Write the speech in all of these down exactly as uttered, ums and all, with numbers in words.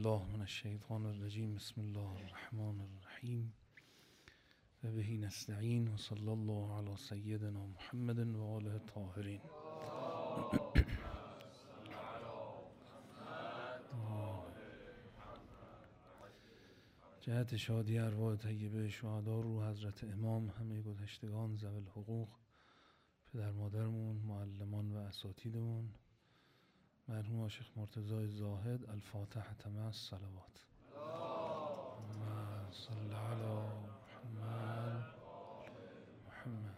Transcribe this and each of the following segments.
بالله من الشیطان الرجیم. بسم الله الرحمن الرحیم و به نستعین و صلی الله علی سیدنا محمد و آله الطاهرین. جهت شادی ارواح طیبه شهدا روح حضرت امام، همه گذشتگان ذوی الحقوق، پدر مادرمون، معلمان و اساتیدمون، مرحوم عاشق مرتضی زاهد. الفاتحه مع الصلوات. اللهم صل علی محمد محمد.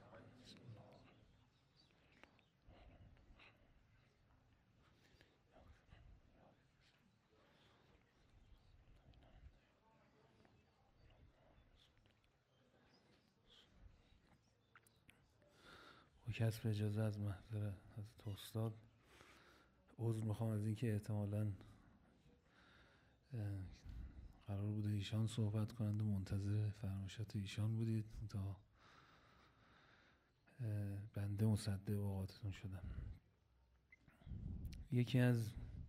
و کسب اجازه از محضر حضرت استاد عذر میخوام از اینکه احتمالاً قرار بوده ایشان صحبت کنند و منتظر فرمایشات ایشان بودید تا بنده مصدق اوقاتتون شدم. یکی از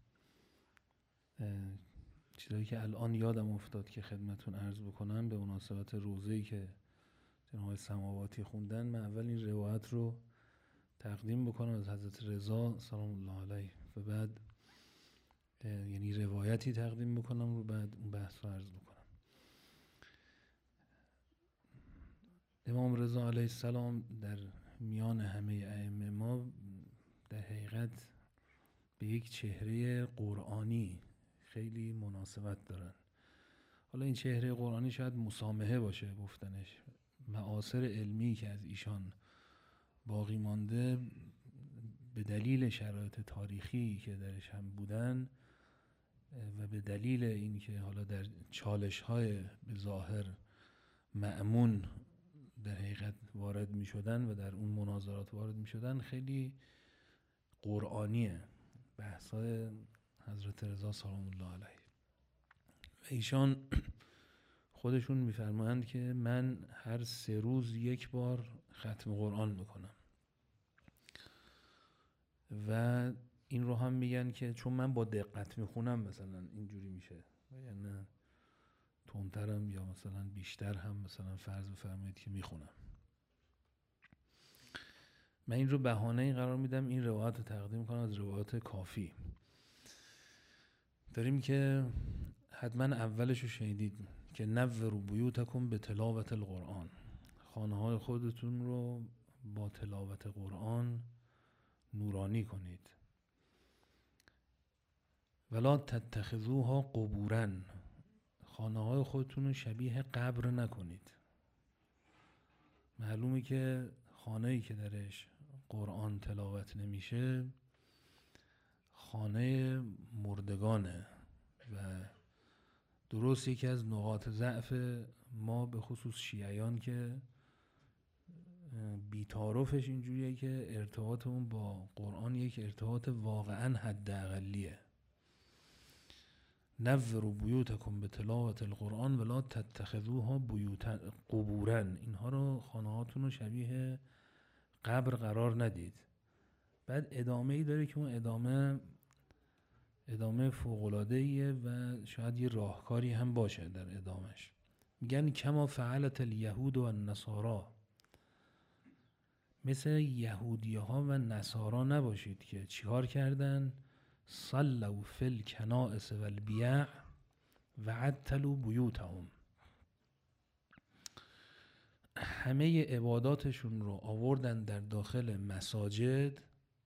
چیزایی که الان یادم افتاد که خدمتون عرض بکنم به مناسبت روزه‌ای که جناب سماواتی خوندن، من اول این روایت رو تقدیم بکنم از حضرت رضا سلام الله علیه و بعد یعنی روایتی تقدیم بکنم و بعد اون بحث رو عرض بکنم. امام رضا علیه السلام در میان همه ائمه ما در حقیقت به یک چهره قرآنی خیلی مناسبت دارن. حالا این چهره قرآنی شاید مسامحه باشه گفتنش، معاصر علمی که از ایشان باقی مانده به دلیل شرایط تاریخی که درش هم بودن و به دلیل این که حالا در چالش های به ظاهر مأمون در حقیقت وارد می شدن و در اون مناظرات وارد می شدن، خیلی قرآنیه بحث های حضرت رضا سلام الله علیه. و ایشان خودشون میفرمایند که من هر سه روز یک بار ختم قرآن میکنم و این رو هم میگن که چون من با دقت میخونم مثلا اینجوری میشه، یعنی تندترم یا مثلا بیشتر هم مثلا فرض بفرمایید که میخونم. من این رو بهانه قرار میدم این روایت رو تقدیم کنم از روایت کافی. داریم که حتما اولش رو شنیدید که نوروا بیوتکم به تلاوت القرآن، خانه های خودتون رو با تلاوت قرآن نورانی کنید. ولا تتخذوها قبورا، خانه های خودتون رو شبیه قبر نکنید. معلومه که خانه‌ای که درش قرآن تلاوت نمیشه خانه مردگانه و درست یکی از نقاط ضعف ما به خصوص شیعیان که بی‌تعارفش اینجوریه که ارتباطمون با قرآن یک ارتباط واقعا حداقلیه. نوروا بیوتکم به تلاوت القرآن ولا تتخذوها بیوتا قبورا، اینها رو خانه‌هاتون رو شبیه قبر قرار ندید. بعد ادامه ای داره که اون ادامه ادامه فوق‌العاده‌ایه و شاید یه راهکاری هم باشه در ادامش. میگن کما فعلت الیهود و النصارا، مثل یهودی ها و نصارا نباشید که چیکار کردن؟ صلوا فی الکنائس و البیع و عطلوا بیوتهم، همه عباداتشون رو آوردن در داخل مساجد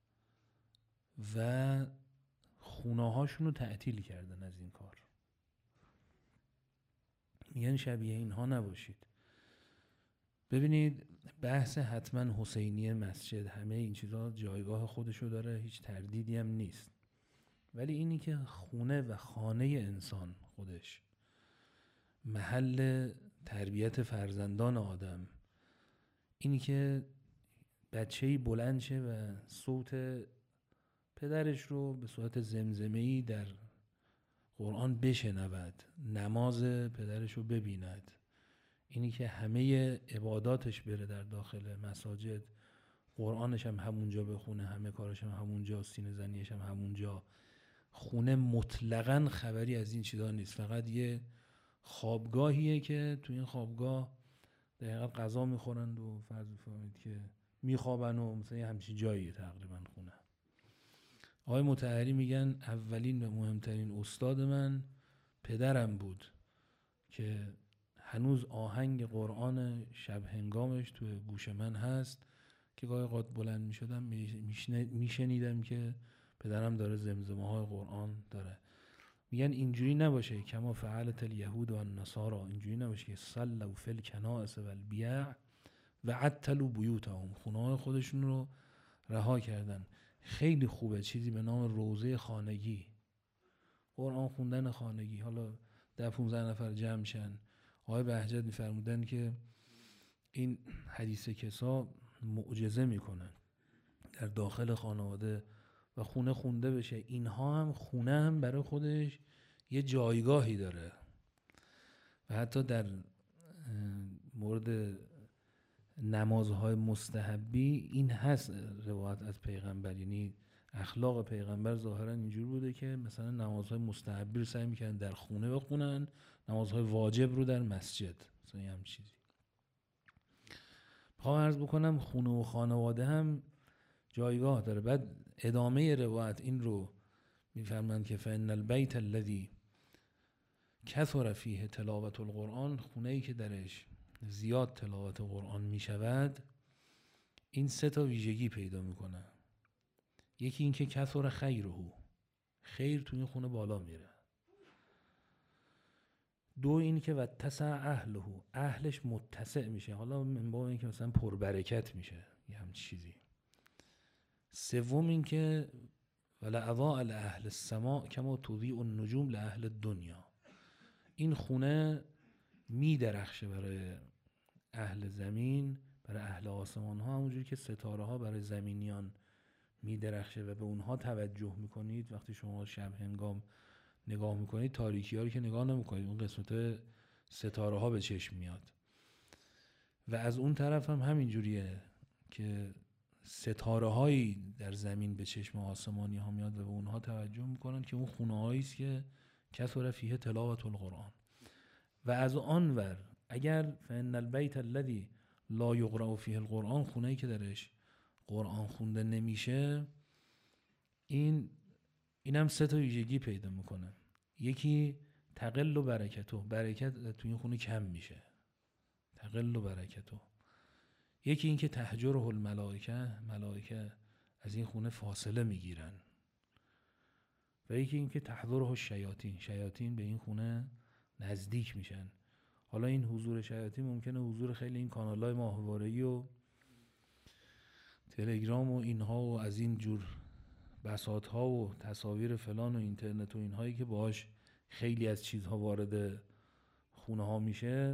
و خونه هاشون رو تعطیل کردن از این کار. میگن شبیه اینها نباشید. ببینید بحث حتما حسینی مسجد همه این چیزها جایگاه خودشو داره، هیچ تردیدی هم نیست، ولی اینی که خونه و خانه انسان خودش محل تربیت فرزندان آدم، اینی که بچه‌ای بلند شه و صوت پدرش رو به صورت زمزمه‌ای در قرآن بشنود، نماز پدرش رو ببیند، اینی که همه عباداتش بره در داخل مساجد، قرآنش هم همونجا بخونه، همه کارش هم همونجا، سینه زنیش هم همونجا، خونه مطلقاً خبری از این چیزا نیست، فقط یه خوابگاهیه که تو این خوابگاه در حقیقت غذا میخورند و فرض بفرمایید که میخوابن و مثلا یه همچین جاییه تقریبا خونه. آقای مطهری میگن اولین و مهمترین استاد من پدرم بود که هنوز آهنگ قرآن شب هنگامش توی گوش من هست که گاهی اوقات بلند میشدم میشنیدم که پدرم داره زمزمه های قرآن داره. میگن اینجوری نباشه کما فعلت الیهود و النصارى، اینجوری نباشه که صلوا فی الکنائس و البیع و عطلوا بیوتهم، خونه های خودشون رو رها کردن. خیلی خوبه چیزی به نام روضه خانگی، قرآن خوندن خانگی، حالا ده پونزده نفر جمع شن. آقای بهجت میفرمودن که این حدیث کسا معجزه میکنن در داخل خانواده و خونه خونده بشه. اینها هم خونه هم برای خودش یه جایگاهی داره و حتی در مورد نمازهای مستحبی این هست روایت از پیغمبر، یعنی اخلاق پیغمبر ظاهرا اینجور بوده که مثلا نمازهای مستحبی رو سعی میکنن در خونه بخونن، نمازهای واجب رو در مسجد، مثلا هم چیزی. بخوام عرض بکنم خونه و خانواده هم جایگاه داره. بعد ادامه روایت این رو میفرمایند که فإن البیت الذی کثر فیه تلاوت القرآن، خونه‌ای که درش زیاد تلاوت قرآن میشود این سه تا ویژگی پیدا میکنه. یکی این که کثر خیره، خیر تو این خونه بالا میره. دو این که واتسع اهله، اهلش متسع میشه، حالا من با این که مثلا پربرکت میشه یه هم چیزی. سوم این که ولأضاء لأهل السماء کما تضیء النجوم لأهل الدنیا، این خونه می درخشه برای اهل زمین، برای اهل آسمان ها، همونجوری که ستاره ها برای زمینیان می درخشه و به اونها توجه میکنید. وقتی شما شب هنگام نگاه میکنید تاریکی ها رو که نگاه نمیکنید، اون قسمت ستاره ها به چشم میاد. و از اون طرف هم همینجوریه که ستاره هایی در زمین به چشم آسمانی ها میاد و به اونها توجه میکنن که اون خونه هایی است که کثر فیه تلاوت القرآن. و از آن ور اگر فإن البیت الذی لا یقرأ فیه القرآن، خونه‌ای که درش قرآن خونده نمیشه، این اینم سه تا ویژگی پیدا میکنه. یکی تقل و برکتو، برکت تو این خونه کم میشه، تقل و برکتو. یکی این که تهجره الملائکه، ملائکه از این خونه فاصله میگیرن. و یکی این که تحضره الشیاطین، شیاطین به این خونه نزدیک میشن. حالا این حضور شیاطین ممکنه حضور خیلی این کانالای ماهواره‌ای و تلگرام و اینها و از این جور بساطها و تصاویر فلان و اینترنت و اینهایی که باهاش خیلی از چیزها وارد خونه ها میشه.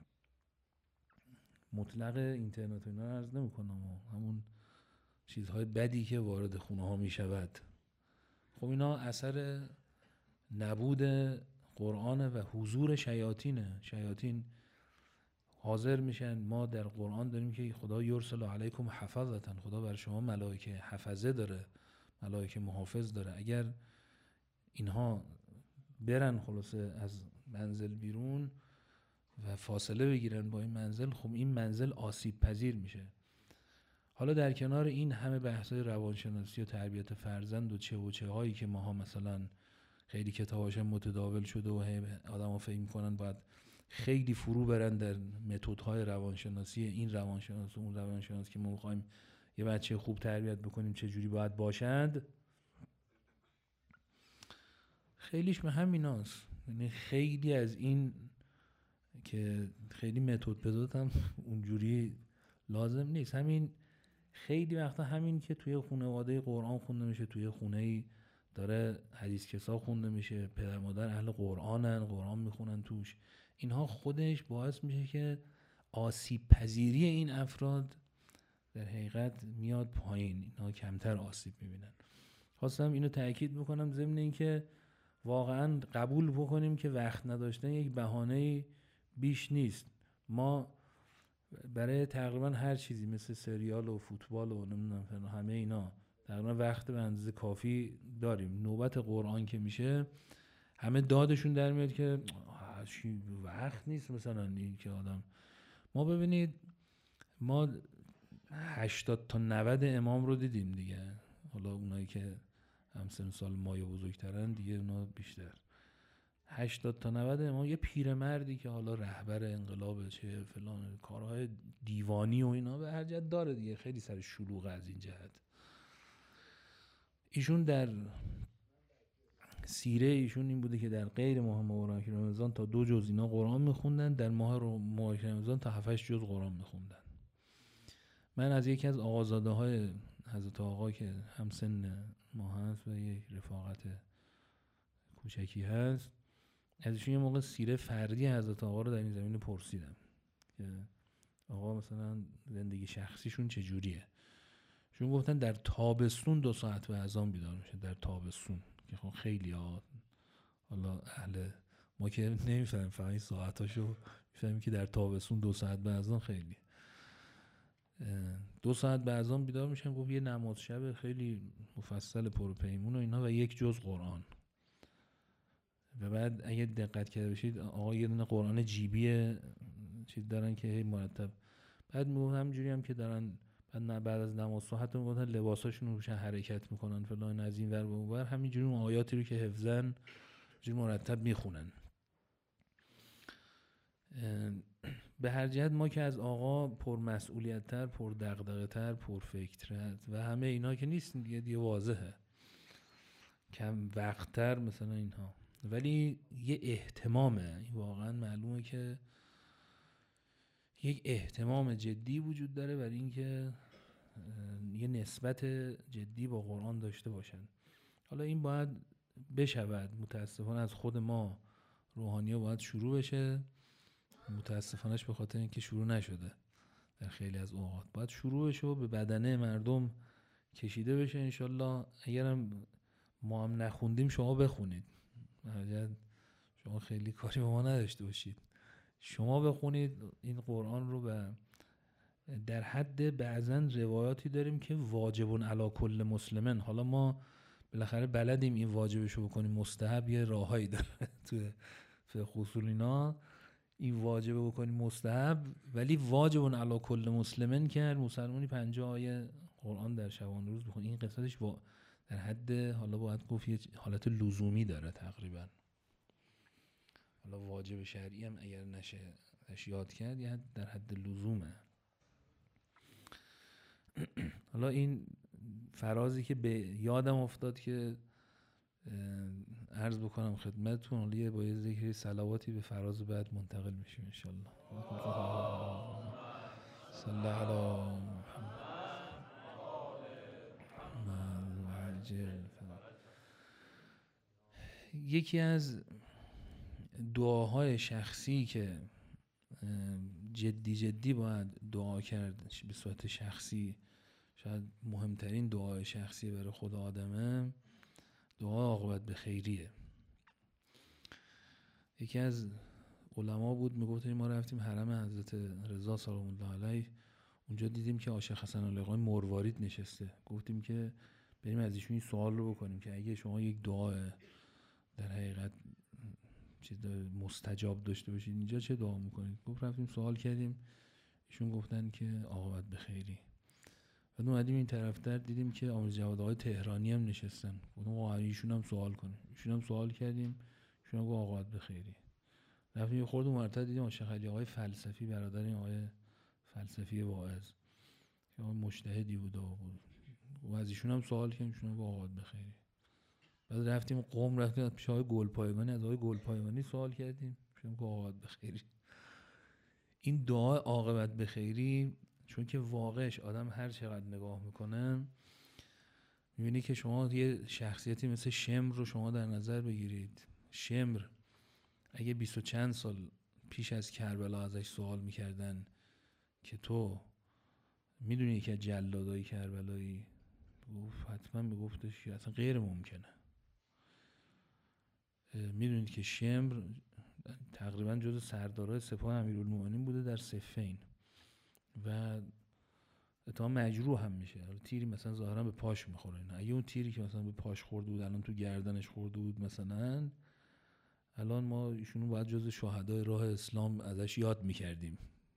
مطلق اینترنت و اینا عرض نمی کنم، همون چیزهای بدی که وارد خونه ها می شود. خب اینا اثر نبود قرآن و حضور شیاطینه. شیاطین حاضر میشن. ما در قرآن داریم که خدا یرسل علیکم حفظتن، خدا بر شما ملائکه حفظه داره، ملائکه محافظ داره. اگر اینها برن خلاصه از منزل بیرون و فاصله بگیرن با این منزل، خب این منزل آسیب پذیر میشه. حالا در کنار این همه بحث‌های روانشناسی و تربیت فرزند و چه و چه هایی که ماها مثلا خیلی کتاباش متداول شده و آدم‌ها فکر می‌کنن باید خیلی فرو برن در متدهای روانشناسی، این روانشناس و اون روانشناس که ما می‌خوایم یه بچه خوب تربیت بکنیم چه جوری باید باشد، خیلیش به همیناست. یعنی خیلی از این که خیلی متد پدات هم اونجوری لازم نیست. همین خیلی وقتا همین که توی خانواده قرآن خونده میشه، توی خونه‌ای داره حدیث کسا خونده میشه، پدر مادر اهل قرآنن، قرآن میخونن توش، اینها خودش باعث میشه که آسیب پذیری این افراد در حقیقت میاد پایین، اینها کمتر آسیب میبینن. خواستم اینو تأکید بکنم ضمن این که واقعا قبول بکنیم که وقت نداشتن یک بهانه بیش نیست. ما برای تقریبا هر چیزی مثل سریال و فوتبال و نمیدونم همه اینا تقریبا وقت به اندازه کافی داریم. نوبت قرآن که میشه همه دادشون در میاد که وقت نیست مثلا این که آدم. ما ببینید ما هشتاد تا نود امام رو دیدیم دیگه، حالا اونایی که هم سن سال ما یا بزرگترن دیگه اونا بیشتر. هشتاد تا نود امام، یه پیرمردی که حالا رهبر انقلاب چه فلان کارهای دیوانی و اینا به هر جهت داره دیگه، خیلی سر شلوغ از این جهت. ایشون در سیره ایشون این بوده که در غیر ماه مبارک رمضان تا دو جز اینا قرآن میخوندن، در ماه مبارک رمضان تا هفت هشت جز قرآن میخوندن. من از یکی از آقازاده های حضرت آقا که هم سن ما هست و یک رفاقت کوچکی هست، ازشون یه موقع سیره فردی حضرت آقا رو در این زمین پرسیدم که آقا مثلا زندگی شخصیشون چجوریه. شون گفتن در تابستون دو ساعت به اذان بیدار میشه، در تابستون، که خب خیلی ها حالا اهل ما که نمیفهمیم فقط این ساعتاشو میفهمیم که در تابستون دو ساعت به اذان خیلی، دو ساعت به اذان بیدار میشن. گفت یه نماز شب خیلی مفصل پرپیمون و اینا و یک جز قرآن. و بعد اگه دقت کرده باشید آقا یه دونه قرآن جیبی چیز دارن که هی مرتب، بعد میگم همینجوری هم که دارن بعد نه بعد از نماز صبح حتی میگن لباساشون رو روشن حرکت میکنن فلان از این ور به اون ور، همینجوری اون آیاتی رو که حفظن جوری مرتب میخونن. به هر جهت ما که از آقا پر مسئولیت تر، پر دغدغه تر، پر فکر و همه اینا که نیستیم دیگه، دیگه واضحه کم وقت تر مثلا اینها، ولی یه اهتمامه، واقعا معلومه که یک اهتمام جدی وجود داره برای اینکه یه نسبت جدی با قرآن داشته باشن. حالا این باید بشود، متاسفانه از خود ما روحانی‌ها باید شروع بشه، متاسفانهش به خاطر اینکه شروع نشده در خیلی از اوقات باید شروع بشه و به بدنه مردم کشیده بشه. انشالله اگرم ما هم نخوندیم شما بخونید، شما خیلی کاری با ما نداشته باشید، شما بخونید این قرآن رو. و در حد بعضن روایاتی داریم که واجبون علی کل مسلمن، حالا ما بالاخره بلدیم این واجبشو بکنیم، مستحب یه راهایی داره تو فقه اصول اینا، این واجب بکنیم مستحب، ولی واجبون علی کل مسلمن که هر مسلمانی پنجاه آیه قرآن در شبان روز بخونه. این قصتش در حد حالا باید گفت یه حالت لزومی داره تقریبا، حالا واجب شرعی هم اگر نشه یاد کرد یه در حد لزومه. حالا این فرازی که به یادم افتاد که عرض بکنم خدمتتون، حالا یه با یه ذکر صلواتی به فراز بعد منتقل میشیم انشالله. صلی علی محمد. یکی از دعاهای شخصی که جدی جدی باید دعا کرد به صورت شخصی، شاید مهمترین دعای شخصی برای خود آدمه، دعا عاقبت به خیریه. یکی از علما بود میگفت ما رفتیم حرم حضرت رضا سلام الله علیه، اونجا دیدیم که عاشق حسن علی مروارید نشسته، گفتیم که بریم از ایشون این سوال رو بکنیم که اگه شما یک دعا در حقیقت چیز مستجاب داشته باشید اینجا چه دعا میکنید؟ گفت رفتیم سوال کردیم، ایشون گفتن که عاقبت به خیری. بعد اومدیم این طرفتر دیدیم که آموز جواد آقای تهرانی هم نشستن، گفتم آقا ایشون هم سوال کنیم، ایشون هم سوال کردیم، ایشون هم گفت عاقبت به خیری. رفتیم یه خورده اونورتر دیدیم عاشق علی آقای فلسفی، برادر این آقای فلسفی واعظ که آقای مجتهدی بود و از ایشون هم سوال کردیم، ایشون هم گفت عاقبت به خیری. بعد رفتیم قم، رفتیم پیش آقای گلپایگانی، از آقای گلپایگانی سوال کردیم، ایشون گفت عاقبت به خیری. این دعا عاقبت به خیری چون که واقعش آدم هر چقدر نگاه میکنه میبینی که شما یه شخصیتی مثل شمر رو شما در نظر بگیرید. شمر اگه بیست و چند سال پیش از کربلا ازش سوال میکردن که تو میدونی که جلادای کربلایی، گفت حتما میگفتش که اصلا غیر ممکنه. میدونید که شمر تقریبا جز سردارای سپاه امیرالمومنین بوده در صفین و تا مجروح هم میشه. حالا تیری مثلا ظاهرا به پاش میخوره، نه اگه اون تیری که مثلا به پاش خورده بود الان تو گردنش خورده بود مثلا، الان ما ایشونو باید جز شهدای راه اسلام ازش یاد میکردیم.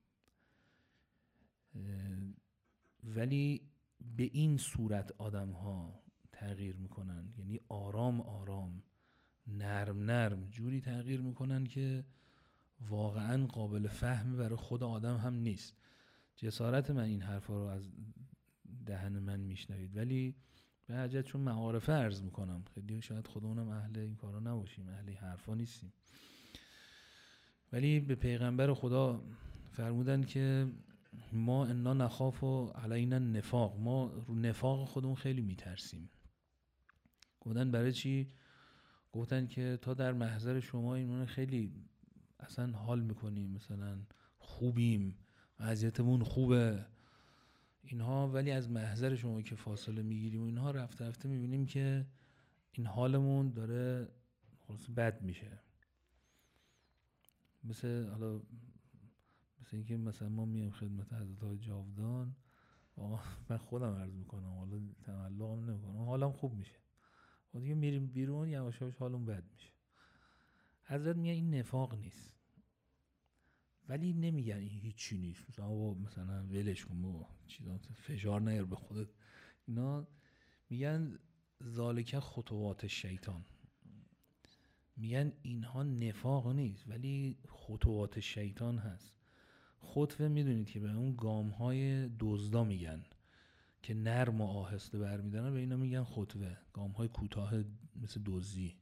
ولی به این صورت آدم ها تغییر میکنن، یعنی آرام آرام، نرم نرم جوری تغییر میکنن که واقعا قابل فهم برای خود آدم هم نیست. جسارت من این حرفا رو از دهن من میشنوید، ولی به حجت چون معارفه عرض میکنم، خیلی شاید خودمونم اهل این کارا نباشیم، اهل این حرفا نیستیم، ولی به پیغمبر خدا فرمودن که ما انا نخاف علینا نفاق، ما رو نفاق خودمون خیلی میترسیم. گفتن برای چی؟ گفتن که تا در محضر شما اینون خیلی اصلا حال میکنیم، مثلا خوبیم، وضعیتمون خوبه اینها، ولی از محضر شما که فاصله میگیریم و اینها رفته رفته میبینیم که این حالمون داره خلاص بد میشه. مثل حالا مثل اینکه مثلا ما میایم خدمت حضرت های جاودان، من خودم عرض میکنم، حالا تملقم نمیکنم، حالم خوب میشه، و دیگه میریم بیرون یواش یواش حالم بد میشه. حضرت میگه این نفاق نیست، ولی نمیگن این هیچی نیست، مثلا مثلا ولش کن و چیزا، فشار نیار به خودت، اینا میگن ذالک خطوات شیطان، میگن اینها نفاق نیست ولی خطوات شیطان هست. خطوه میدونید که به اون گام های دزدا میگن که نرم و آهسته برمیدارن، به اینا میگن خطوه، گام های کوتاه مثل دزدی.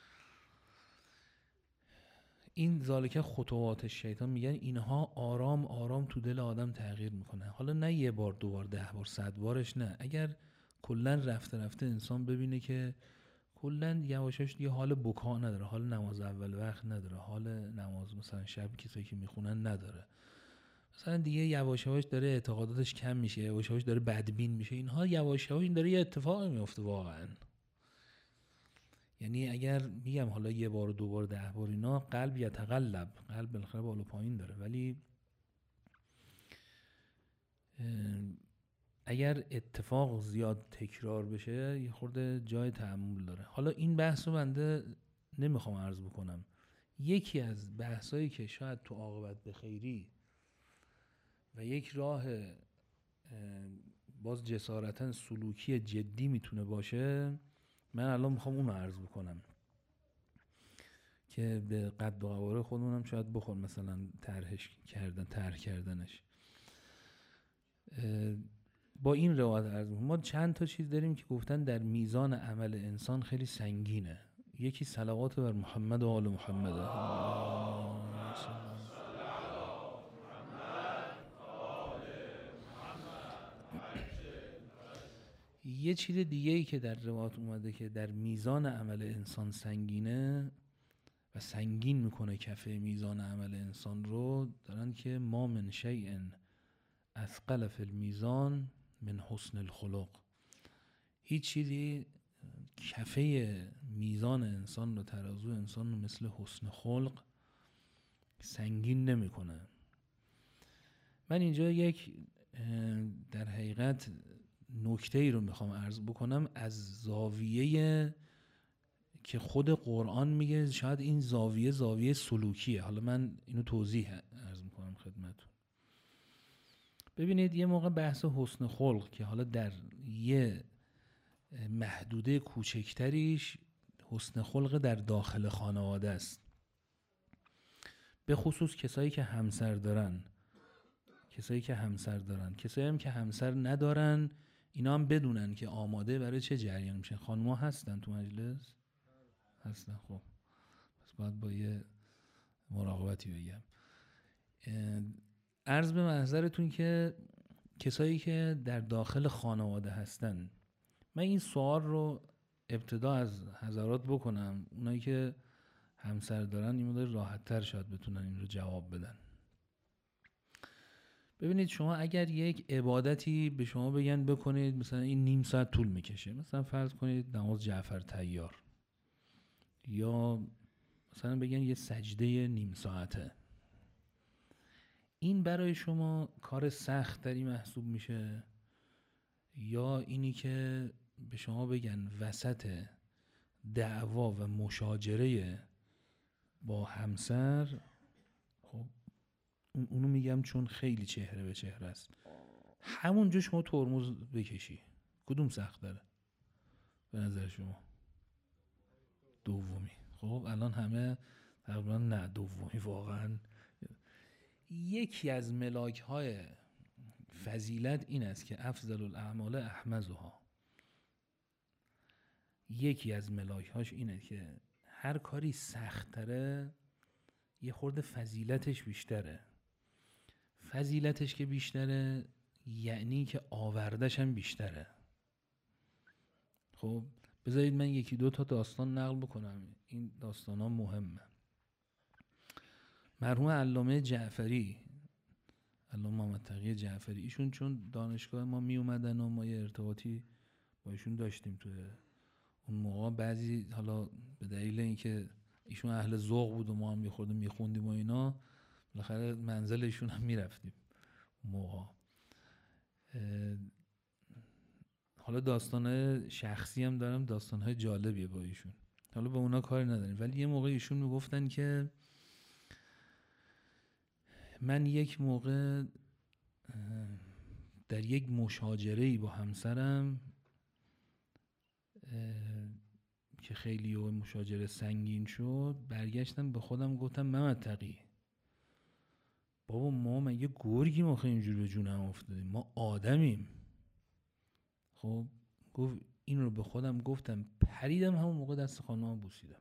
این ذالک خطوات شیطان، میگن اینها آرام آرام تو دل آدم تغییر میکنه. حالا نه یه بار دو بار ده بار صد بارش نه، اگر کلا رفته رفته انسان ببینه که کلا یواشاش دیگه حال بکا نداره، حال نماز اول وقت نداره، حال نماز مثلا شب کسایی که میخونن نداره، مثلا دیگه یواش یواش داره اعتقاداتش کم میشه، یواش یواش داره بدبین میشه، اینها یواش یواش داره یه اتفاقی میفته واقعا. یعنی اگر میگم حالا یه بار و دو بار ده بار اینا، قلب یتقلب، قلب بالاخره بالا پایین داره، ولی اگر اتفاق زیاد تکرار بشه یه خورده جای تأمل داره. حالا این بحث رو بنده نمیخوام عرض بکنم. یکی از بحثایی که شاید تو عاقبت به خیری و یک راه باز جسارتاً سلوکی جدی میتونه باشه، من الان میخوام اون رو عرض بکنم که به قد و قواره خودمونم شاید بخور، مثلا طرحش کردن طرح کردنش. با این روایت عرض می‌کنم ما چند تا چیز داریم که گفتن در میزان عمل انسان خیلی سنگینه. یکی صلوات بر محمد و آل محمد. یه چیز دیگه ای که در روایت اومده که در میزان عمل انسان سنگینه و سنگین میکنه کفه میزان عمل انسان رو، دارن که ما من شیء اثقل فی المیزان من حسن الخلق، هیچ چیزی کفه میزان انسان رو، ترازو انسان رو مثل حسن خلق سنگین نمیکنه. من اینجا یک در حقیقت نکته ای رو میخوام عرض بکنم از زاویه که خود قرآن میگه، شاید این زاویه زاویه سلوکیه، حالا من اینو توضیح عرض میکنم خدمتتون. ببینید یه موقع بحث حسن خلق که حالا در یه محدوده کوچکتریش حسن خلق در داخل خانواده است، به خصوص کسایی که همسر دارن، کسایی که همسر دارن کسایی هم که همسر ندارن، اینا هم بدونن که آماده برای چه جریان میشن. خانم‌ها هستن تو مجلس؟ هستن. خب پس باید با یه مراقبتی بگم. عرض به محضرتون که کسایی که در داخل خانواده هستن، من این سوال رو ابتدا از حضرات بکنم، اونایی که همسر دارن این مدار راحت تر شاید بتونن این رو جواب بدن. ببینید شما اگر یک عبادتی به شما بگن بکنید، مثلا این نیم ساعت طول میکشه، مثلا فرض کنید نماز جعفر طیار، یا مثلا بگن یه سجده نیم ساعته، این برای شما کار سخت تری محسوب میشه یا اینی که به شما بگن وسط دعوا و مشاجره با همسر، خب اونو میگم چون خیلی چهره به چهره است، همونجا شما ترمز بکشی، کدوم سخت داره به نظر شما؟ دومی. خب الان همه تقریبا نه دومی واقعا. یکی از ملاک های فضیلت این است که افضل الاعمال احمزها. یکی از ملاک هاش اینه که هر کاری سخت تره یه خورده فضیلتش بیشتره. فضیلتش که بیشتره یعنی که آوردش هم بیشتره. خب بذارید من یکی دو تا داستان نقل بکنم، این داستان ها مهمه. مرحوم علامه جعفری، علامه محمد تقی جعفری، ایشون چون دانشگاه ما می اومدن و ما یه ارتباطی با ایشون داشتیم توی اون موقع، بعضی حالا به دلیل اینکه ایشون اهل ذوق بود و ما هم میخوردیم میخوندیم و اینا، بالاخره منزل ایشون هم میرفتیم موقع. حالا داستانه شخصی هم دارم، داستانهای جالبیه با ایشون، حالا به اونا کاری نداریم. ولی یه موقع ایشون میگفتن که من یک موقع در یک مشاجره‌ای با همسرم که خیلی و مشاجره سنگین شد، برگشتم به خودم گفتم محمد تقی بابا ما مگه گرگیم آخه اینجوری به جونم افتادیم؟ ما آدمیم. خب گفت این رو به خودم گفتم، پریدم همون موقع دست خانمم بوسیدم.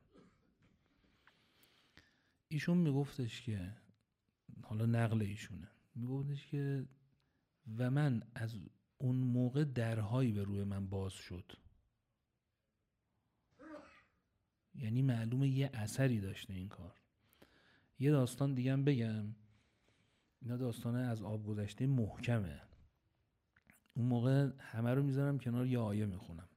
ایشون میگفتش که، حالا نقل ایشونه، میگفتش که و من از اون موقع درهایی به روی من باز شد، یعنی معلومه یه اثری داشته این کار. یه داستان دیگه هم بگم، اینا داستانه از آب گذشته محکمه. اون موقع همه رو میذارم کنار، یه آیه میخونم.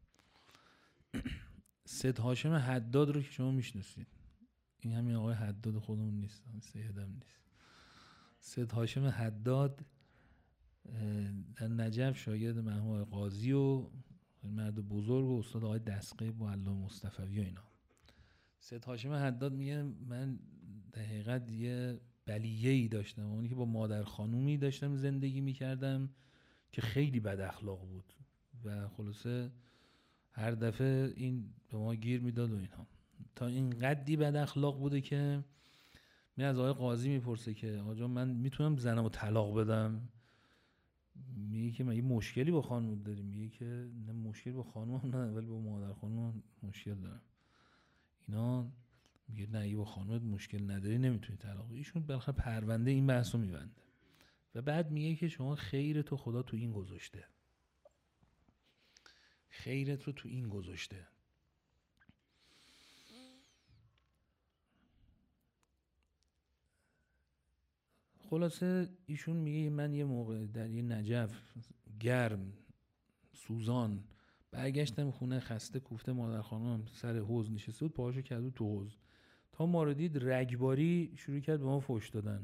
سید هاشم حداد رو که شما میشناسید، این همین آقای حداد خودمون نیست، سیدم نیست. سید هاشم حداد در نجف شاگرد مرحوم قاضی و مرد بزرگ و استاد آقای دسقی با علامه مصطفی و اینا. سید هاشم حداد میگه من در حقیقت یه بلیه‌ای داشتم، اونی که با مادر خانومی داشتم زندگی میکردم که خیلی بد اخلاق بود و خلاصه هر دفعه این به ما گیر میداد و اینها، تا این قدی بد اخلاق بوده که من از آقای قاضی میپرسه که آقا من میتونم زنمو طلاق بدم؟ میگه که من یه مشکلی با خانم داریم؟ میگه که نه مشکلی با خانم نه، ولی با مادر خانم مشکل دارم. اینا میگه نه اگه با خانمت مشکل نداری نمیتونی طلاق. ایشون بالاخره پرونده این بحثو میبنده و بعد میگه که شما خیرتو خدا تو این گذاشته، خیرت رو تو این گذاشته. خلاصه ایشون میگه من یه موقع در یه نجف گرم سوزان برگشتم خونه خسته کوفته، مادر خانم سر حوض نشسته بود، پاهاشو کرد تو حوض، تا ما رو دید رگباری شروع کرد به ما فحش دادن.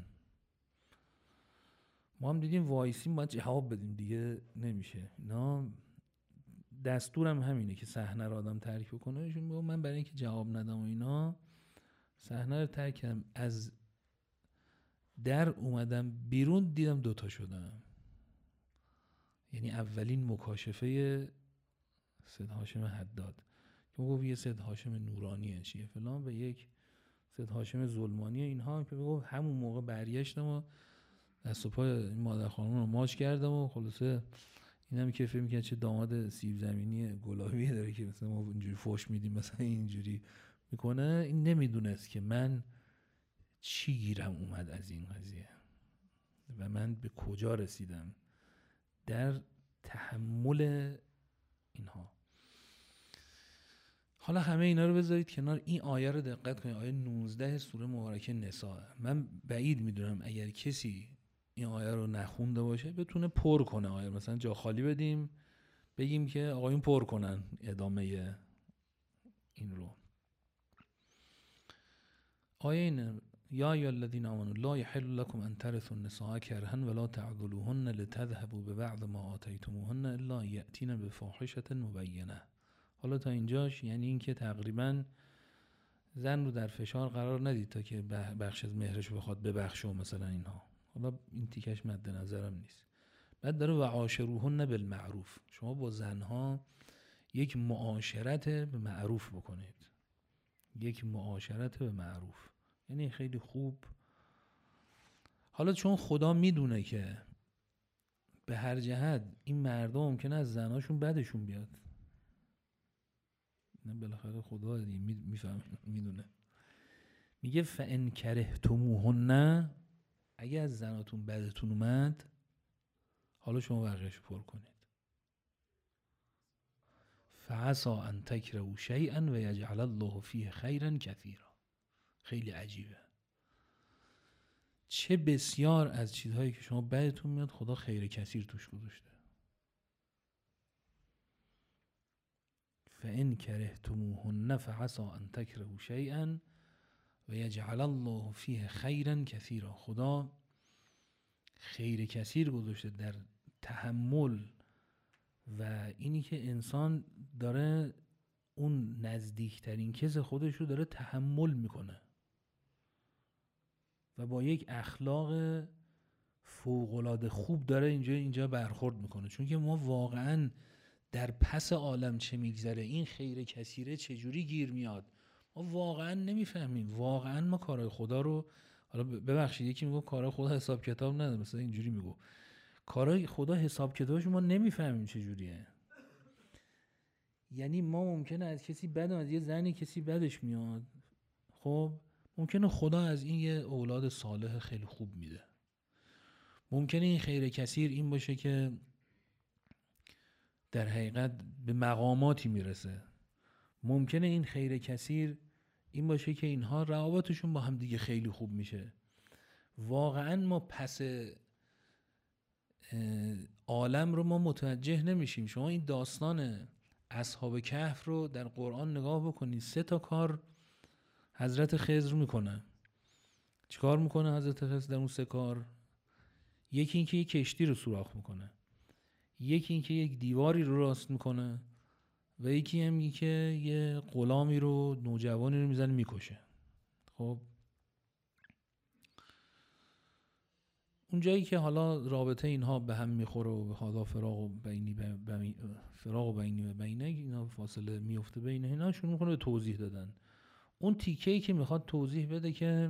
ما هم دیدیم وایسیم باید جواب بدیم دیگه نمیشه. اینا دستورم همینه که صحنه رو آدم ترک بکنه. ایشون میگه من برای اینکه جواب ندم و اینا صحنه رو ترک کردم، از در اومدم بیرون دیدم دوتا شدم. یعنی اولین مکاشفه سید هاشم حداد که گفت یه سید هاشم نورانیه چیه فلان و یک سید هاشم ظلمانی اینها، که گفت همون موقع برگشتم و دست و پای مادر خانم رو ماچ کردم و خلاصه اینم که فکر می‌کنه چه داماد سیب زمینی گلابی داره که مثلا ما اینجوری فوش میدیم مثلا اینجوری میکنه. این نمیدونست که من چی گیرم اومد از این قضیه و من به کجا رسیدم در تحمل اینها. حالا همه اینا رو بذارید کنار، این آیه رو دقت کنید، آیه نوزده سوره مبارکه نساء. من بعید میدونم اگر کسی این آیه رو نخونده باشه بتونه پر کنه آیه، مثلا جا خالی بدیم بگیم که آقایون پر کنن ادامه این رو. آیه این یا ایها الذین آمنوا لا یحل لكم ان ترثوا النساء کرها ولا تعضلوهن لتذهبوا ببعض ما آتیتموهن الا یأتین بفاحشة مبینه. حالا تا اینجاش یعنی این که تقریبا زن رو در فشار قرار ندید تا که بخش از مهرش بخواد ببخشه و مثلا اینها. حالا این تیکش مد نظرم نیست. بعد داره و عاشروهن بالمعروف، شما با زنها یک معاشرت به معروف بکنید. یک معاشرت به معروف یعنی خیلی خوب. حالا چون خدا میدونه که به هر جهت این مردم ممکنه از زناشون بدشون بیاد، نه بالاخره خدا میفهم میدونه، میگه فان کرهتموهن، اگه از زناتون بدتون اومد، حالا شما بقیه‌شو پر کنید. فعسى ان تکرهوا شیئا و یجعل الله فیه خیرا کثیرا. خیلی عجیبه، چه بسیار از چیزهایی که شما بدتون میاد خدا خیر کثیر توش گذاشته. فان کرهتموهن فعسى ان تکرهوا شیئا و یجعل الله فیه خیرا کثیرا. خدا خیر کثیر گذاشته در تحمل و اینی که انسان داره اون نزدیکترین کس خودش رو داره تحمل میکنه و با یک اخلاق فوق‌العاده خوب داره اینجا اینجا برخورد میکنه. چون که ما واقعا در پس عالم چه میگذره، این خیر کثیره چجوری گیر میاد، ما واقعا نمیفهمیم. واقعا ما کارهای خدا رو، حالا ببخشید یکی میگه کارهای خدا حساب کتاب نداره، مثلا اینجوری میگه کارهای خدا حساب کتابش ما نمیفهمیم چجوریه. یعنی ما ممکنه از کسی بد، از یه زنی کسی بدش میاد، خب ممکنه خدا از این یه اولاد صالح خیلی خوب میده. ممکنه این خیر کثیر این باشه که در حقیقت به مقاماتی میرسه. ممکنه این خیر کثیر این باشه که اینها روابطشون با هم دیگه خیلی خوب میشه. واقعا ما پس عالم رو ما متوجه نمیشیم. شما این داستان اصحاب کهف رو در قرآن نگاه بکنید، سه تا کار حضرت خضر میکنه. چیکار میکنه حضرت خضر در اون سه کار؟ یکی اینکه یک کشتی رو سوراخ میکنه، یکی اینکه یک دیواری رو راست میکنه و یکی هم این که یه غلامی رو، نوجوانی رو میزنه میکشه. خب اون جایی که حالا رابطه اینها به هم میخوره و حالا فراق و بینی ب... فراق و بینی و بینه اینا فاصله میفته بین اینا، شروع میکنه به توضیح دادن. اون تیکه‌ای که میخواد توضیح بده که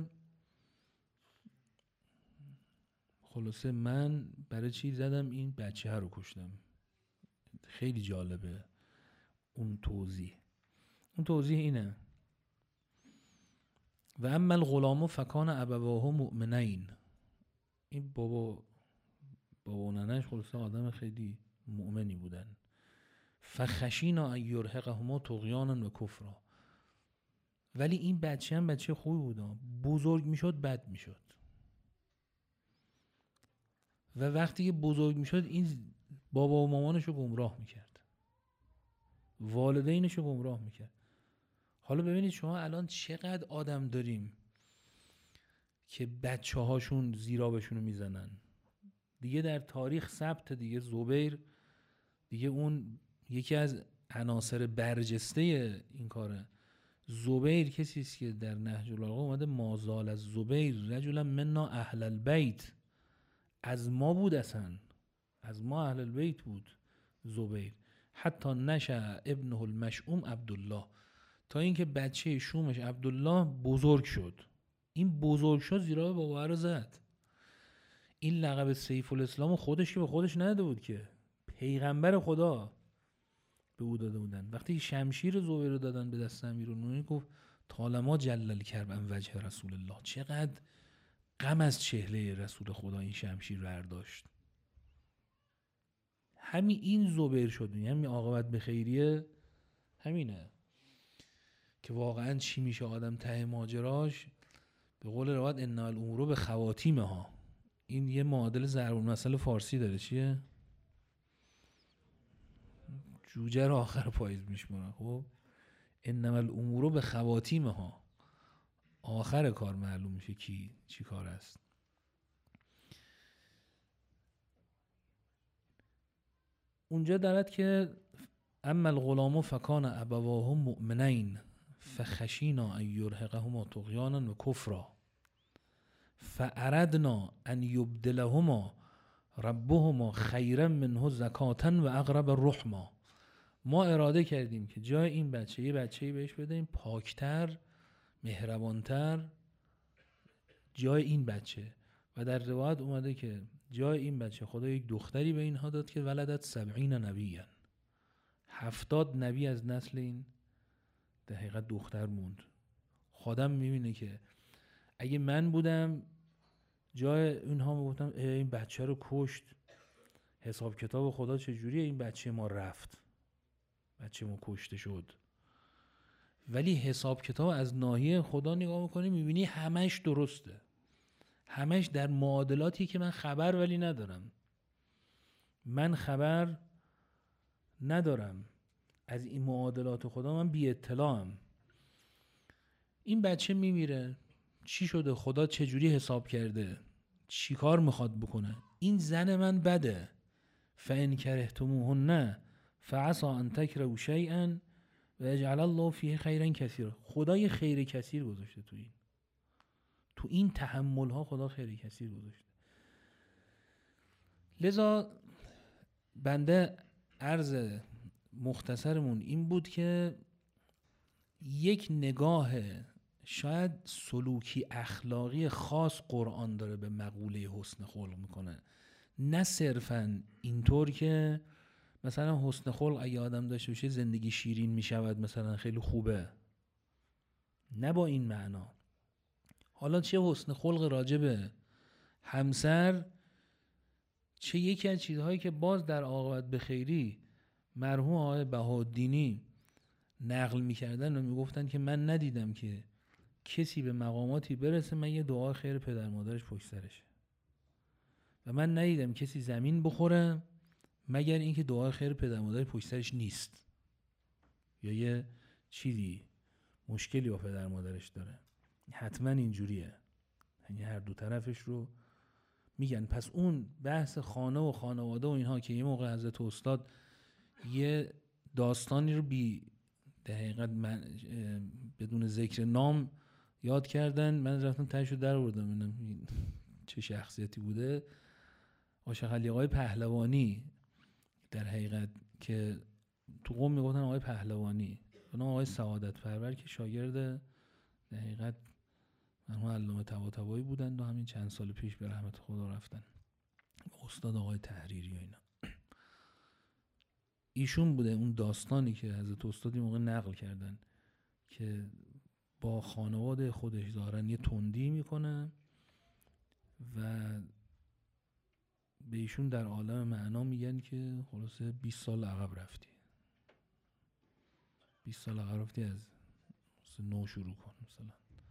خلاصه من برای چی زدم این بچه ها رو کشتم. خیلی جالبه اون توضیح. اون توضیح اینه: و اما الغلام فکان ابواه مؤمنین. این بابا بابا و ننه‌اش خلاصه آدم خیلی مؤمنی بودن. فخشینا ان یرهقهما طغیانا و کفرا. ولی این بچه هم بچه خوبی بود، بزرگ میشد بد میشد و وقتی که بزرگ میشد این بابا و مامانش رو گمراه میکرد، والدینش رو گمراه میکرد. حالا ببینید شما الان چقدر آدم داریم که بچه هاشون زیرابشون رو میزنن. دیگه در تاریخ ثبت دیگه زبیر دیگه اون یکی از عناصر برجسته این کاره. زبیر کسی است که در نهج البلاغه اومده مازال از زبیر رجلا منا اهل البیت، از ما بود، اصلا از ما اهل البیت بود زبیر. حتی نشأ ابنه المشؤوم عبدالله، تا اینکه بچه شومش عبدالله بزرگ شد. این بزرگ شد زیرا بابا رو زد. این لقب سیف الاسلام خودش که به خودش نداده بود، که پیغمبر خدا به او داده بودن. وقتی شمشیر زبیر رو دادن به دست امیرالمومنین گفت طالما جل الکرب عن وجه رسول الله. چقدر غم از چهره رسول خدا این شمشیر رو برداشت. همین این زبیر شد، همین عاقبت به خیریه همینه که واقعا چی میشه آدم ته ماجراش. به قول روایت ان الامور به خواتیمها. این یه معادل ضرب المثل فارسی داره، چیه؟ جوجه رو آخر پاییز میشمونه. خب انما الامور به خواتیمها، آخر کار معلوم میشه کی چی کار است. اونجا دارد که اما الغلام فکان ابواه مؤمنین فخشینا ان یرهقهما طغیانا و کفرا فاردنا ان یبدلهما ربهما خیرا منه زکاة و اقرب رحما. ما اراده کردیم که جای این بچه یه بچه‌ای بهش بدیم پاکتر، مهربانتر، جای این بچه. و در روایت اومده که جای این بچه خدا یک دختری به اینها داد که ولدت سبعین نبیًا، هفتاد نبی از نسل این در حقیقت دختر موند. خودم میبینه که اگه من بودم جای اونها میگفتم این بچه رو کشت، حساب کتاب خدا چجوریه، این بچه ما رفت، بچه ما کشته شد. ولی حساب کتاب از ناحیه خدا نگاه میکنی میبینی همش درسته، همش در معادلاتی که من خبر ولی ندارم. من خبر ندارم از این معادلات خدا، من بی اطلاعم. این بچه میمیره، چی شده؟ خدا چجوری حساب کرده؟ چی کار میخواد بکنه؟ این زن من بده، فان کرهتموهن فعسى ان تکرهوا شیئا و یجعل الله فیه خیرا کثیرا. خدا یه خیر کثیر گذاشته تو این تو این تحمل ها، خدا خیر کثیر گذاشته. لذا بنده عرض مختصرمون این بود که یک نگاه شاید سلوکی اخلاقی خاص قرآن داره به مقوله حسن خلق میکنه، نه صرفاً اینطور که مثلا حسن خلق اگه آدم داشته باشه زندگی شیرین میشود، مثلا خیلی خوبه، نه با این معنا. حالا چه حسن خلق راجبه همسر، چه یکی از چیزهایی که باز در عاقبت به خیری مرحوم آقای بهاءالدینی نقل میکردن و میگفتن که من ندیدم که کسی به مقاماتی برسه من یه دعا خیر پدر مادرش پشت سرشه، و من ندیدم کسی زمین بخوره مگر اینکه دعا خیر پدر مادرش پشت سرش نیست یا یه چیزی مشکلی با پدر مادرش داره. حتما اینجوریه، یعنی هر دو طرفش رو میگن. پس اون بحث خانه و خانواده و اینها که یه موقع حضرت استاد یه داستانی رو بی در حقیقت من بدون ذکر نام یاد کردن، من رفتم تهش رو در آوردم ببینم چه شخصیتی بوده. عاشق علی آقای پهلوانی در حقیقت که تو قم میگفتن آقای پهلوانی، اونا آقای سعادت پرور که شاگرد در حقیقت مرحوم علامه طباطبایی بودند و همین چند سال پیش به رحمت خدا رفتن، استاد آقای تحریری و اینا. ایشون بوده اون داستانی که حضرت استادی موقع نقل کردن که با خانواده خودش دارن یه تندی میکنه و به ایشون در عالم معنا میگن که خلاصه بیست سال عقب رفتی، بیست سال عقب رفتی، از نو شروع کن. مثلا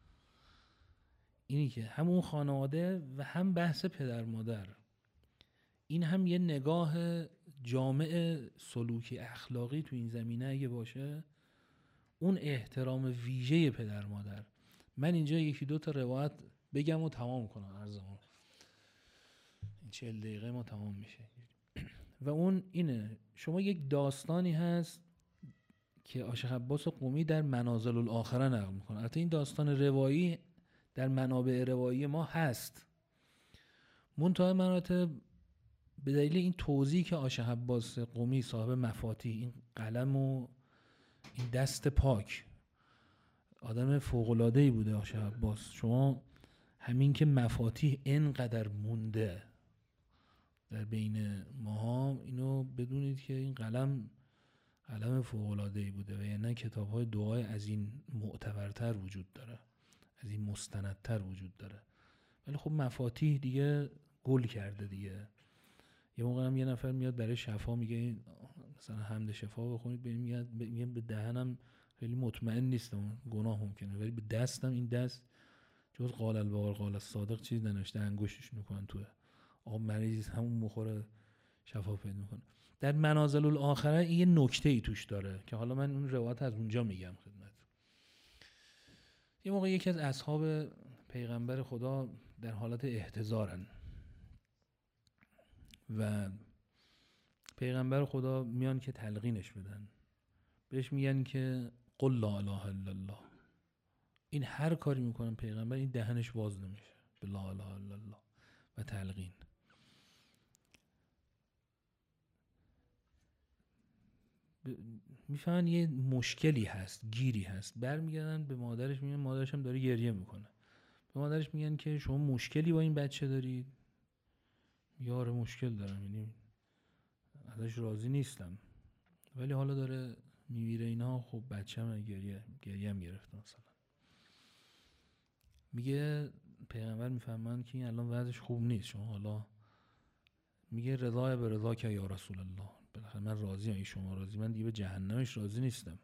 اینی که هم اون خانواده و هم بحث پدر مادر، این هم یه نگاه جامع سلوکی اخلاقی تو این زمینه اگه باشه، اون احترام ویژه پدر مادر. من اینجا یکی دو تا روایت بگم و تمام کنم عرضمو، این چهل دقیقه ما تمام میشه. و اون اینه، شما یک داستانی هست که عاشق عباس قمی در منازل الاخره نقل میکنه. البته این داستان روایی در منابع روایی ما هست، منتها مراتب به دلیل این توضیحی که عاشق عباس قمی صاحب مفاتیح، این قلم و این دست پاک، آدم فوق‌العاده‌ای بوده عاشق عباس. شما همین که مفاتیح اینقدر مونده در بین ماها، اینو بدونید که این قلم قلم فوق‌العاده‌ای بوده و یعنی کتاب‌های دعای از این معتبرتر وجود داره، از این مستندتر وجود داره. ولی خب مفاتیح دیگه گل کرده دیگه. یه موقع هم یه نفر میاد برای شفا میگه مثلا حمد شفا بخونید، میاد میگه به دهنم خیلی مطمئن نیستم، گناه ممکنه، ولی به دستم این دست جز قال البقر قال الصادق چیز ننوشته، انگشتش میکنن توه آقا مریض همون مخوره شفا پیدا میکنه. در منازل الاخره یه نکته ای توش داره که حالا من اون روایت از اونجا میگم خدمت. یه موقع یکی از اصحاب پیغمبر خدا در حالت احتضارن و پیغمبر خدا میان که تلقینش بدن، بهش میگن که قل لا اله الا الله. این هر کاری میکنن پیغمبر این دهنش باز نمیشه به لا اله الا الله و تلقین. میفهمن یه مشکلی هست، گیری هست، برمیگردن به مادرش میگن، مادرش هم داره گریه میکنه، به مادرش میگن که شما مشکلی با این بچه دارید؟ یاره مشکل دارم، یعنی ازش راضی نیستم، ولی حالا داره میمیره اینا. خب بچه هم گریه گریه هم گرفته مثلا. میگه پیغمبر میفهمن که این الان وضعش خوب نیست، شما حالا میگه رضای به رضا که یا رسول الله، بالاخره من راضی ام، این شما راضی، من دیگه به جهنمش راضی نیستم.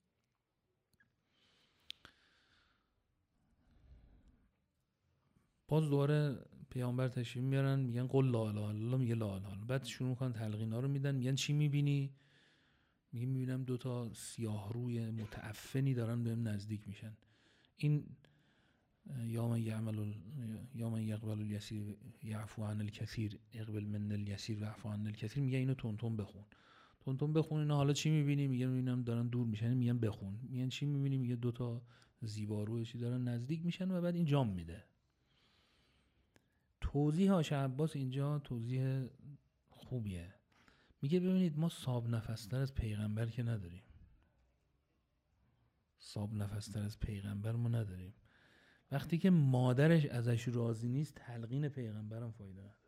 باز دوباره پیامبر تشریف میارن میگن قل لا اله الا الله، میگه لا اله الا الله. بعد شروع میکنن تلقینا رو میدن، میگن چی میبینی؟ میگه میبینم دو تا سیاه روی متعفنی دارن بهم نزدیک میشن. این یا من یعمل یا من یقبل الیسیر یعفو عن الکثیر اقبل من الیسیر واعف عن الکثیر. میگه اینو تون تون بخون، تون تون بخون. اینا حالا چی میبینی؟ میگه میبینم دارن دور میشن. میگن بخون. میگن چی میبینی؟ میگه دو تا زیباروی چی دارن نزدیک میشن و بعد این جام میده. توضیح آش عباس اینجا توضیح خوبیه. میگه ببینید ما صاحب نفستر از پیغمبر که نداریم، صاحب نفستر از پیغمبر ما نداریم. وقتی که مادرش ازش راضی نیست تلقین پیغمبرم فایده نداره.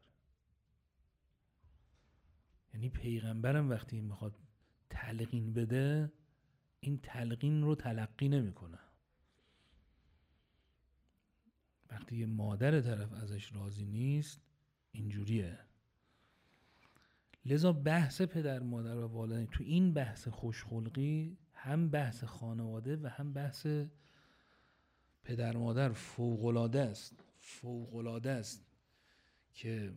یعنی پیغمبرم وقتی میخواد تلقین بده این تلقین رو تلقی نمیکنه. وقتی یه مادر طرف ازش راضی نیست اینجوریه. لذا بحث پدر مادر و والدین تو این بحث خوشخلقی هم بحث خانواده و هم بحث پدر مادر فوق‌العاده است، فوق‌العاده است که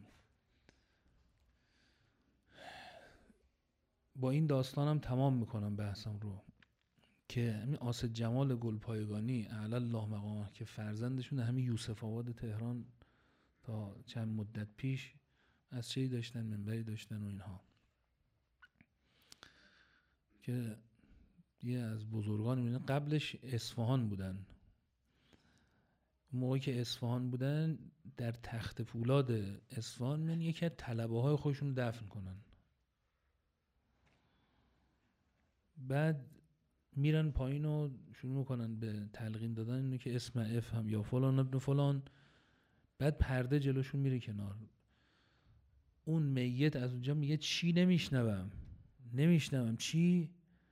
با این داستانم تمام میکنم بحثم رو که همین آصد جمال گلپایگانی اعلی الله مقامه که فرزندشون همین یوسف آباد تهران تا چند مدت پیش از چهی داشتن، منبری داشتن و اینها، که یه از بزرگان میدونن قبلش اصفهان بودن. موقعی که اصفهان بودن در تخت فولاد اصفهان من یکی از طلبه های خودشون رو دفن کنن. بعد میرن پایین و شروع میکنن به تلقین دادن اینو که اسم اف هم یا فلان ابن فلان. بعد پرده جلوشون میره کنار. اون میت از اونجا میگه چی نمیشنوم نمیشنوم چی؟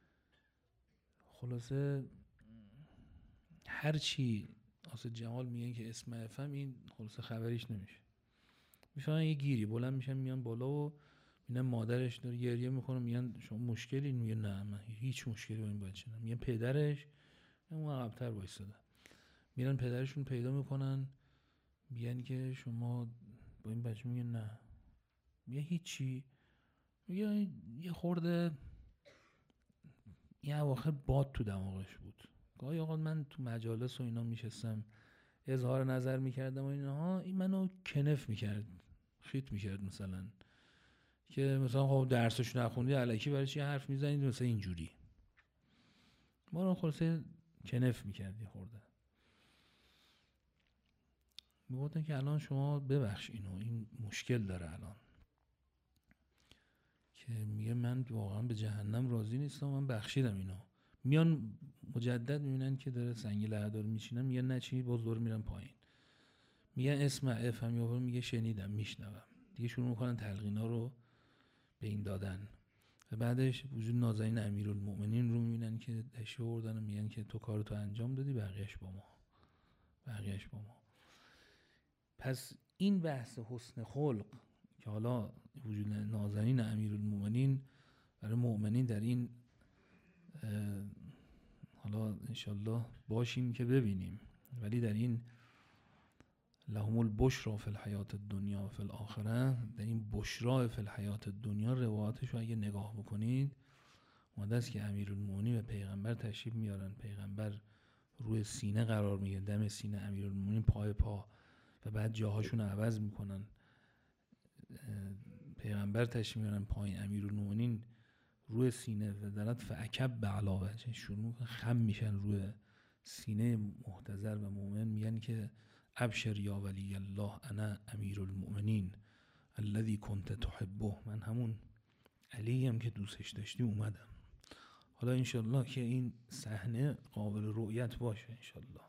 خلاصه هر چی آصد جمال میگن که اسم افهم این خلاصه خبریش نمیشه. میفهمن یه گیری بلند میشن میان بالا و میگن مادرش داره گریه میکنه. میگن شما مشکلی؟ میگه نه من هیچ مشکلی با این بچه ندارم. میگن پدرش؟ اون عقب‌تر وایساده. میرن پدرشون پیدا میکنن، میگن که شما با این بچه؟ میگه نه. میگه هیچی؟ میگه یه خورده یه اواخر باد تو دماغش بود. گاهی آقا من تو مجالس و اینا میشستم اظهار نظر میکردم و اینها، این منو کنف میکرد، خیت میکرد، مثلا که مثلا خب درسش نخوندی الکی برای چی حرف میزنید مثلا اینجوری. ما رو خلاصه کنف میکرد. یه خورده میگفتن که الان شما ببخش اینو، این مشکل داره الان، که میگه من واقعا به جهنم راضی نیستم، من بخشیدم اینو. میان مجدد میبینن که داره سنگ لعدار میچینن، میگن نه چی، باز دور میرن پایین. میگن اسم اف هم یا میگه شنیدم میشنوم. دیگه شروع میکنن تلقینا رو به این دادن. و بعدش وجود نازنین امیرالمؤمنین رو میبینن که دشته بردن و میگن که تو کارتو انجام دادی، بقیهش با ما، بقیهش با ما. پس این بحث حسن خلق که حالا وجود نازنین امیرالمؤمنین برای مؤمنین در این حالا انشالله باشیم که ببینیم، ولی در این لهم البشرا فی الحیات الدنیا و فی الاخره، در این بشرا فی الحیات الدنیا روایاتش رو اگه نگاه بکنید اومده است که امیرالمؤمنین و پیغمبر تشریف میارن، پیغمبر روی سینه قرار میگیره، دم سینه امیرالمومنین پای پا، و بعد جاهاشون عوض میکنن. پیغمبر تشریف میارن پایین، امیرالمومنین روی سینه و دارد فعکب به علاوه شروع خم میشن روی سینه محتضر و مؤمن، میگن که ابشر یا ولی الله انا امیرالمؤمنین الذی کنت تحبه، من همون علی هم که دوستش داشتی اومدم. حالا انشالله که این صحنه قابل رؤیت باشه انشالله.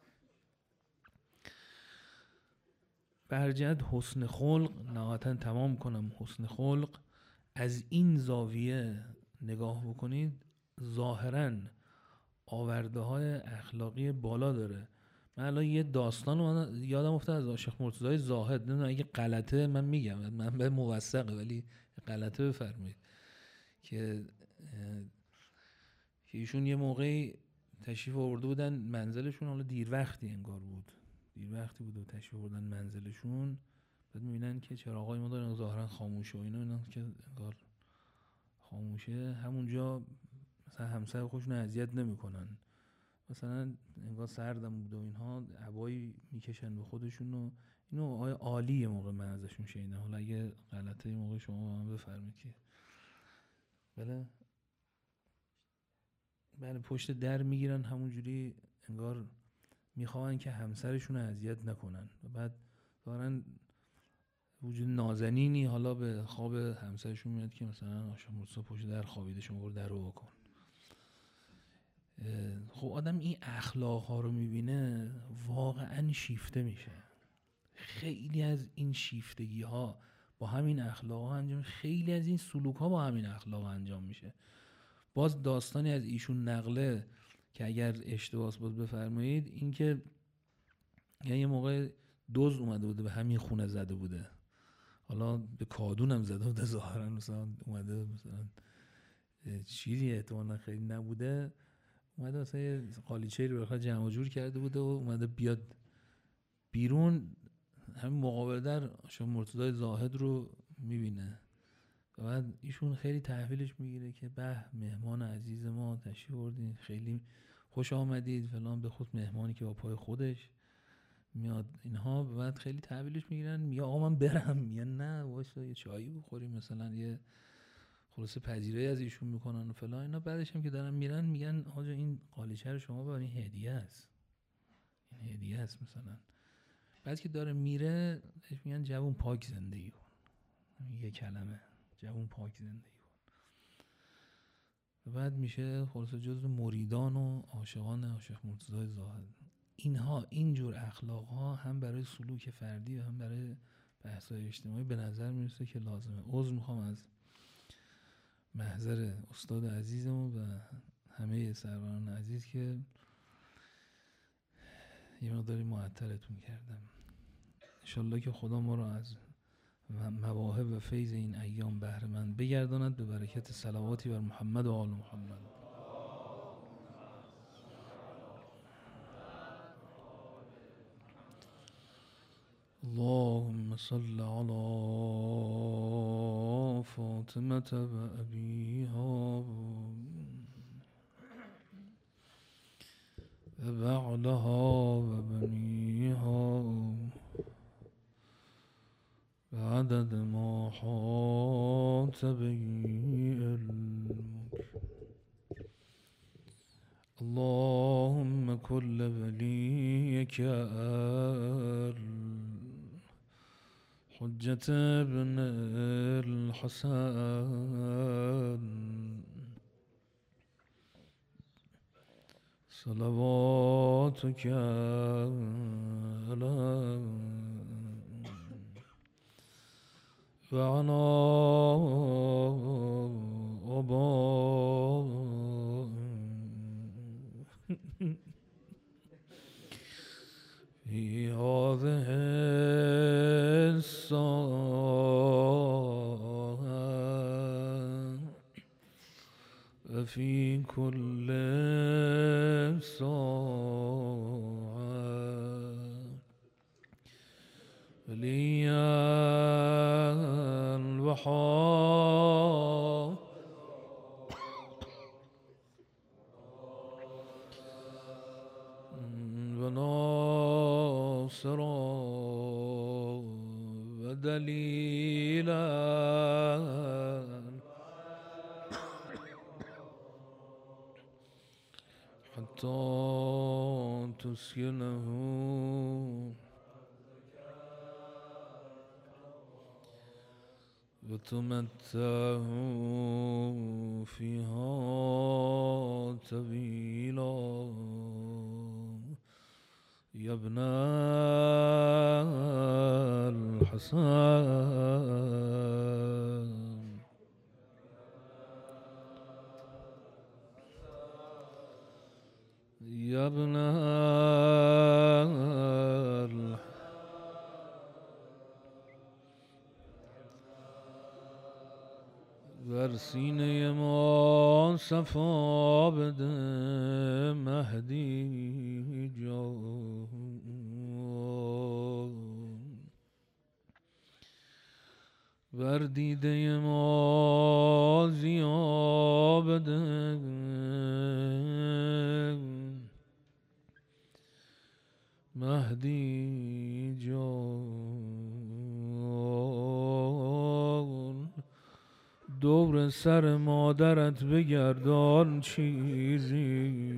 برجد حسن خلق، نهایتا تمام کنم. حسن خلق از این زاویه نگاه بکنید، ظاهراً آورده های اخلاقی بالا داره. من الان یه داستان من یادم افتاد از شیخ مرتضی زاهد، نمیدونم اگه غلطه من میگم، من به موثقه ولی غلطه بفرمایید، که که ایشون یه موقعی تشریف آورده بودن منزلشون، حالا دیر وقتی انگار بود، دیر وقتی بود و تشریف آوردن منزلشون، بعد میبینن که چراغای ما دارن ظاهرا خاموشه و اینا، اینا که انگار خاموشه، همونجا مثلا همسر خودشون اذیت نمیکنن، مثلا انگار سردم بود و اینها، عبایی میکشن به خودشون و اینو آقای عالی موقع من ازشون شنیدم، حالا اگه غلطه این موقع شما هم بفرمایید که بله بله پشت در میگیرن همونجوری، انگار میخوان که همسرشون رو اذیت نکنن، و بعد دارن وجود نازنینی حالا به خواب همسرشون میاد که مثلا آشا مرتضی پشت در خوابیده، شما برو در رو بکن. خب آدم این اخلاق ها رو میبینه واقعا شیفته میشه. خیلی از این شیفتگی ها با همین اخلاق ها انجام، خیلی از این سلوک ها با همین اخلاق ها انجام میشه. باز داستانی از ایشون نقله که اگر اشتباه بود بفرمایید، این که یعنی یه موقع دوز اومده بوده به همین خونه زده بوده، حالا به کادون هم زده بوده ظاهرا، مثلا اومده مثلا چیزی احتمالا خیلی نبوده، اومده مثلا یه قالیچه‌ای رو بخواد جمع جور کرده بوده و اومده بیاد بیرون، همین مقابل در شما مرتضی زاهد رو میبینه و بعد ایشون خیلی تحویلش میگیره که به مهمان عزیز ما تشریف آوردین، خیلی خوش آمدید فلان، به خود مهمانی که با پای خودش میاد اینها، بعد خیلی تحویلش میگیرن، میگه آقا من برم، میگه نه وایسا یه چایی بخوریم، مثلا یه خلاصه پذیرایی از ایشون میکنن و فلان اینا. بعدش هم که دارن میرن میگن آقا این قالیچه رو شما ببرین، این هدیه است، این هدیه است مثلا. بعد که داره میره بهش میگن جوون پاک زندگی کن، یه کلمه جوون پاک زندگی کن. و بعد میشه خلاصه جزو مریدان و عاشقان شیخ مرتضی زاهد. اینها اینجور اخلاق ها هم برای سلوک فردی و هم برای بحث‌های اجتماعی به نظر میرسه که لازمه. عذر میخوام از محضر استاد عزیزمون و همه سروران عزیز که یه مقداری معطلتون کردم. انشالله که خدا ما رو از مواهب و فیض این ایام بهره مند بگرداند به برکت صلواتی بر محمد و آل محمد. اللهم صل على فاطمة وأبيها وبعلها وبنيها بعدد ما حاط به علمك. اللهم كل وليك حجة ابن الحسن صلواتك على وعلى آبائه في هذه الساعة وفي كل ساعة وليا الوحى ناصرا و دلیلا حتی تسکنه و تمتعه فیها طویلا یا ابن الحسن یا ابن بر سینه ما صفا بده مهدی جان بر دیده ما ضیا بده مهدی جان دور سر مادرت بگردان چیزی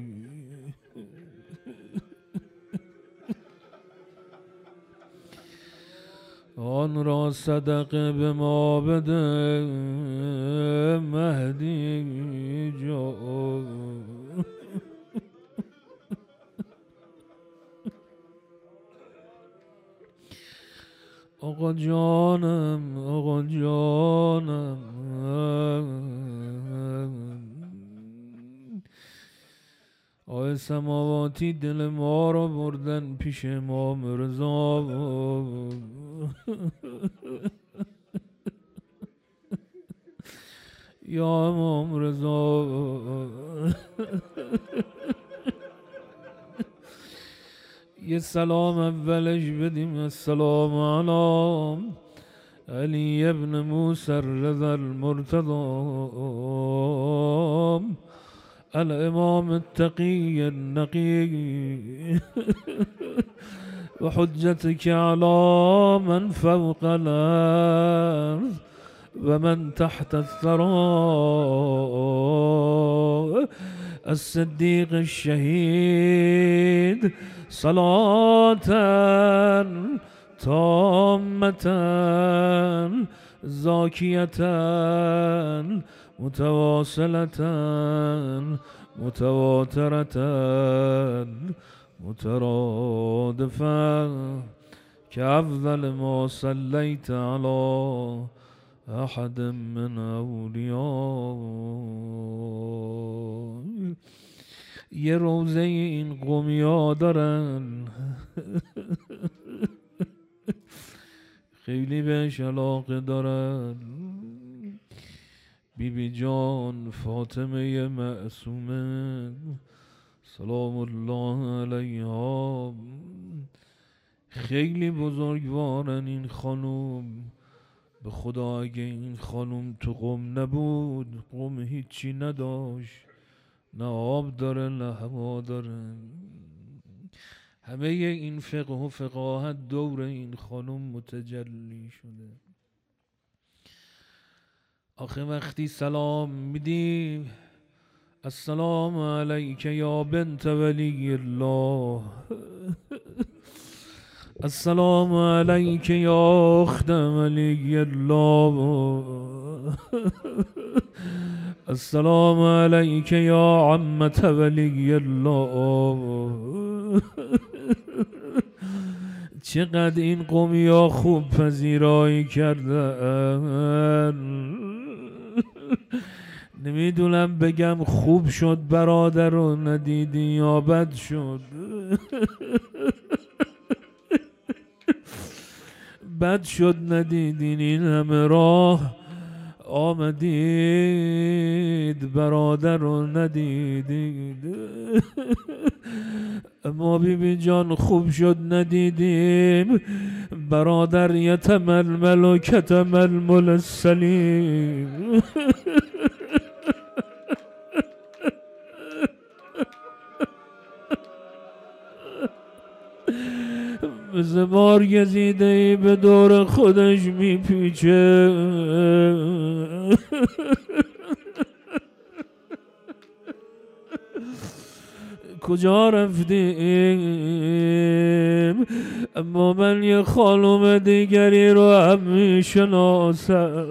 آن را صدقه به ما بده مهدی جان آقا جانم آقا جانم آی سماواتی دل ما رو بردن پیش امام رضا یا امام رضا یه سلام اولش بدیم السلام علی علی ابن موسی الرضا المرتضی الامام التقي النقي وحجتك على من فوق الأرض ومن تحت الثرى الصديق الشهيد صلاة تامة زاكية متواصلة متواترة مترادفة كأفضل ما صليت على أحد من أولياء یه روزه این قومیا دارن خیلی بهش علاقه دارن بی بی جان فاطمه معصومه سلام الله علیها خیلی بزرگوارن این خانوم به خدا اگه این خانوم تو قم نبود قم هیچی نداشت نه آب داره نه هوا داره همه این فقه و فقاهت دور این خانوم متجلی شده آخه وقتی سلام میدی السلام علیک یا بنت ولی الله السلام علیک یا اخت ولی الله السلام علیک یا عمت ولی الله چقدر این قومیا خوب پذیرایی کردن نمیدونم بگم خوب شد برادر رو ندیدی یا بد شد بد شد ندیدین این همه راه آمدید برادر رو ندیدید اما بی بی جان خوب شد ندیدیم برادر یتململ و کتململ السلیم مثل مار گزیده ای به دور خودش میپیچه. کجا رفتیم؟ اما من یه خانم دیگری رو هم میشناسم،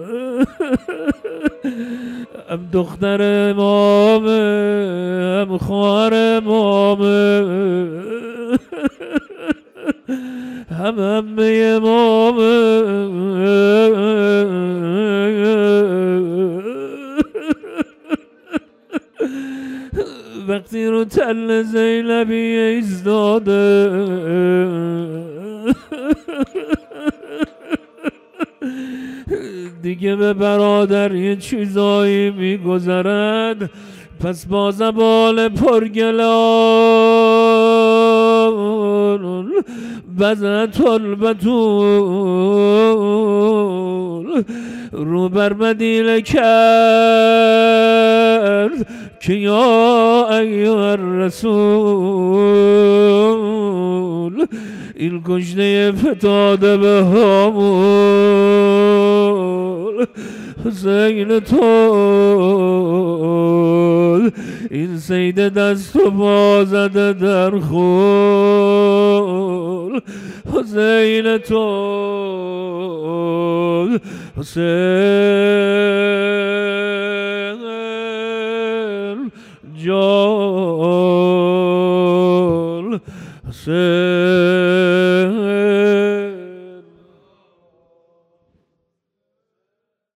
هم دختر امامه هم خواهر امامه هم همه امامه. وقتی رو تل زینبی ایستاده دیگه به برادر یه چیزایی میگذرد، پس با زبان پرگلان بزت البتول رو بر مدینه کرد که یا ایها الرسول، این کشته فتاده به هامون حسین تو، این سید دست و پا زده در خون حسین تو، حسین جان حسین